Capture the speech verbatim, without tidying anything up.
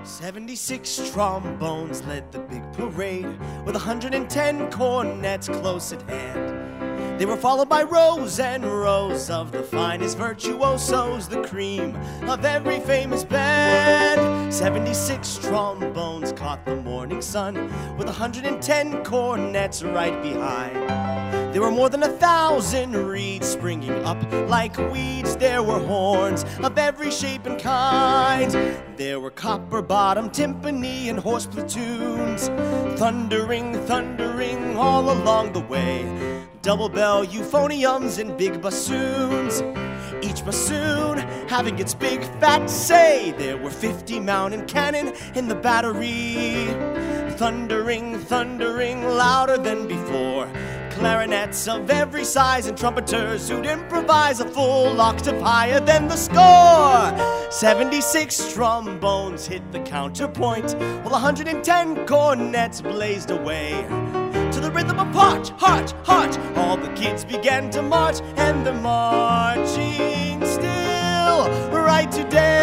Seventy-six trombones led the big parade, with a hundred and ten cornets close at hand. They were followed by rows and rows of the finest virtuosos, the cream of every famous band. Seventy-six trombones caught the morning sun, with a hundred and ten cornets right behind. There were more than a thousand reeds springing up like weeds. There were horns of every shape and kind. There were copper-bottom, timpani, and horse platoons, thundering, thundering all along the way. Double bell euphoniums and big bassoons, each bassoon having its big fat say. There were fifty mountain cannon in the battery, thundering, thundering louder than before. Clarinets of every size and trumpeters who'd improvise a full octave higher than the score. Seventy-six trombones hit the counterpoint, while a hundred and ten cornets blazed away. To the rhythm of heart, heart, heart, all the kids began to march, and they're marching still right today.